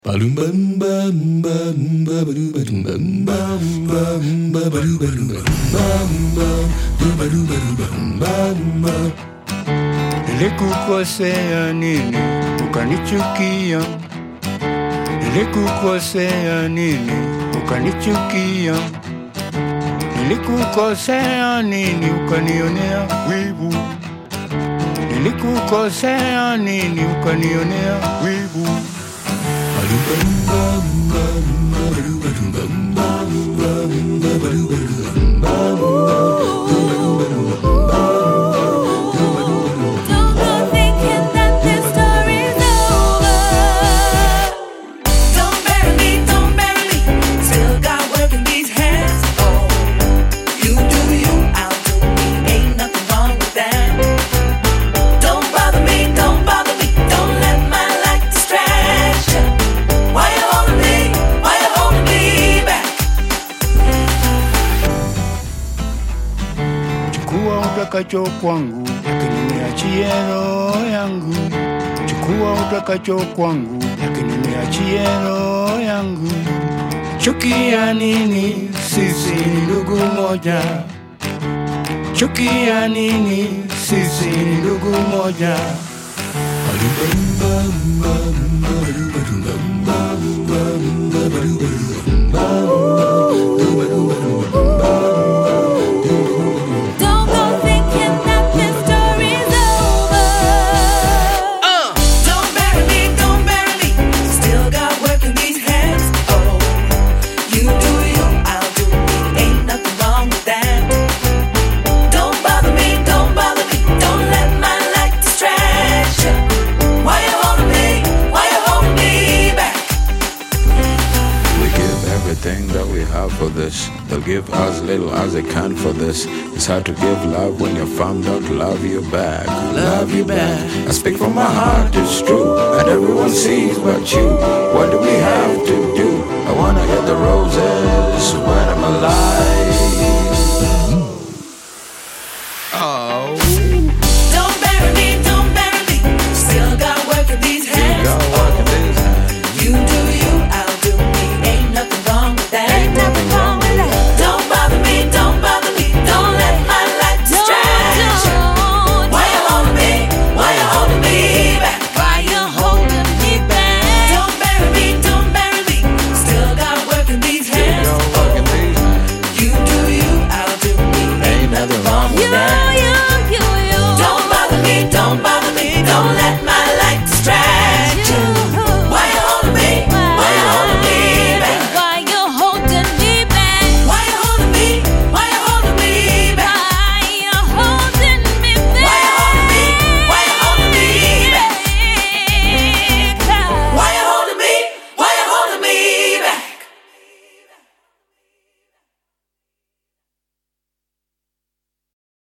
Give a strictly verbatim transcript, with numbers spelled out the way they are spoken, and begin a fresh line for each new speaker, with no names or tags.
Nilikukosea nini ukanichukia? Nilikukosea nini ukanichukia? Nilikukosea nini ukanionea wivu? Nilikukosea nini ukanionea wivu? Chukua utakacho kwangu, lakini niachie roho yangu. Chukua utakacho kwangu, lakini niachie roho yangu. Chukia nini? Sisi ni ndugu moja. Chukia nini? Sisi ni ndugu moja.
Everything that we have for this, they'll give as little as they can for this. It's hard to give love when your fam don't love you back. Love you back. I speak from my heart, it's true, and everyone sees but you.